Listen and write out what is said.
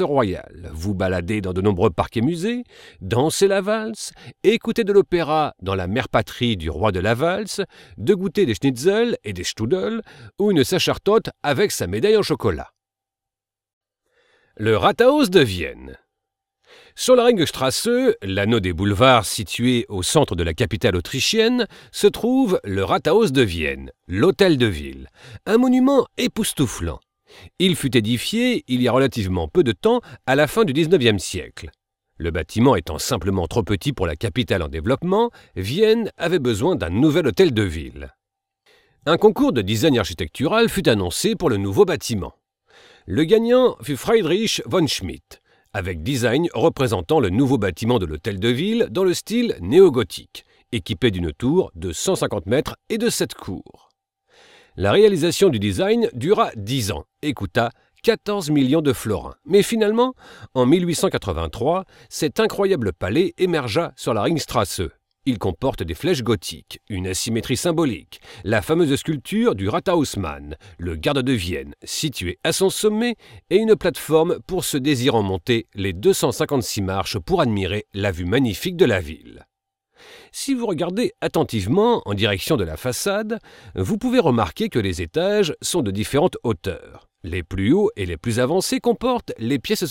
royale, vous balader dans de nombreux parcs et musées, danser la valse, écouter de l'opéra dans la mère patrie du roi de la valse, de goûter des schnitzel et des strudel ou une sachertotte avec sa médaille en chocolat. Le Rathaus de Vienne. Sur la Ringstrasse, l'anneau des boulevards situé au centre de la capitale autrichienne, se trouve le Rathaus de Vienne, l'hôtel de ville, un monument époustouflant. Il fut édifié il y a relativement peu de temps, à la fin du XIXe siècle. Le bâtiment étant simplement trop petit pour la capitale en développement, Vienne avait besoin d'un nouvel hôtel de ville. Un concours de design architectural fut annoncé pour le nouveau bâtiment. Le gagnant fut Friedrich von Schmidt, avec design représentant le nouveau bâtiment de l'hôtel de ville dans le style néo-gothique, équipé d'une tour de 150 mètres et de 7 cours. La réalisation du design dura 10 ans et coûta 14 millions de florins. Mais finalement, en 1883, cet incroyable palais émergea sur la Ringstrasse. Il comporte des flèches gothiques, une asymétrie symbolique, la fameuse sculpture du Rathausmann, le garde de Vienne, situé à son sommet, et une plateforme pour ceux désirant monter les 256 marches pour admirer la vue magnifique de la ville. Si vous regardez attentivement en direction de la façade, vous pouvez remarquer que les étages sont de différentes hauteurs. Les plus hauts et les plus avancés comportent les pièces